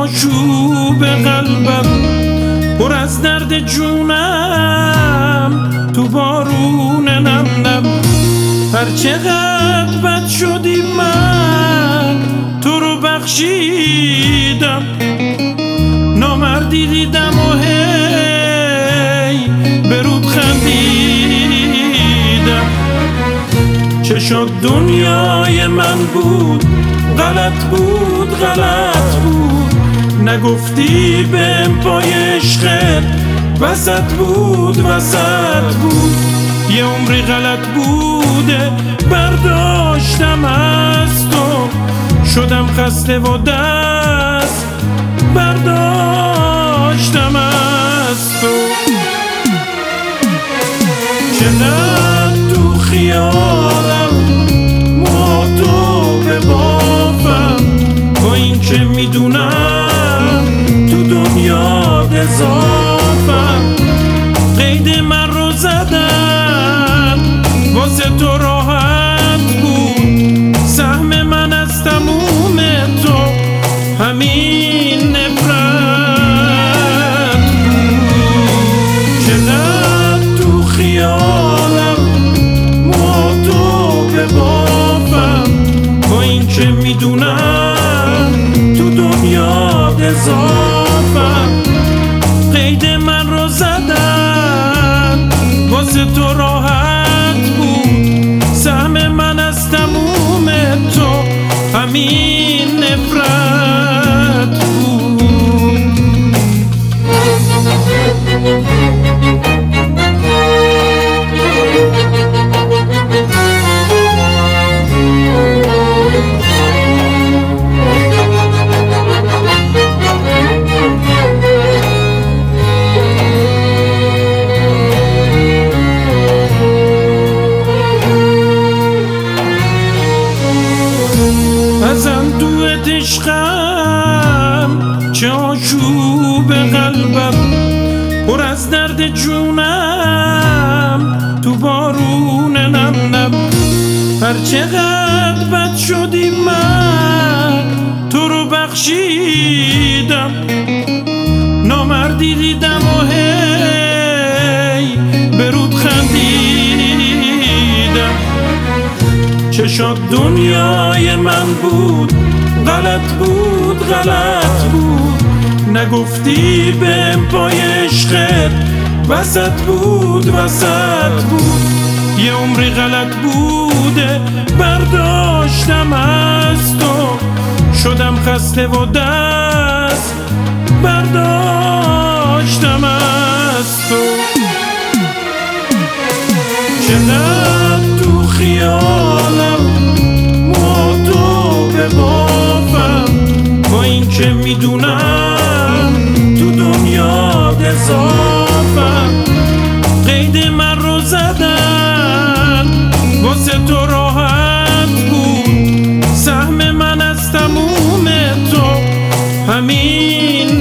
آشوب قلبم پر از درد جونم تو بارون نم هر چقدر بد شدی من تو رو بخشیدم نامردی دیدم و هی برود خندیدم چشات دنیای من بود غلط بود نگفتی بهم پای عشقت وسط بود یه عمری غلط بوده برداشتم از تو شدم خسته و دست برداشتم از تو چقدر تو خیالم تو به بافم با این که میدونم تو دنیا گذافم قید من رو زدم واسه تو راحت بود سهم من از تموم تو همین نفرت بود چقدر تو خیالم تو به بافم با این که میدونم تو دنیا گذافم قید من رو زدم واسه تو راحت بود سهم من از تموم تو همین نفرت بود از اندوهت عشقم چه آشوب قلبم پر از درد جونم تو بارون نم هر چقدر بد شدی من تو رو بخشیدم نامردی دیدم و هی برود خندیدم چشات دنیای من بود غلط بود نگفتی بهم پای عشقت وسط بود یه عمری غلط بوده برداشتم از تو شدم خسته و دست برداشتم از تو چقدر تو خیالم تو به بافم با این که میدونم تو دنیا گذافم قید من رو زدم واسه تو راحت بود سهم من از تموم تو همین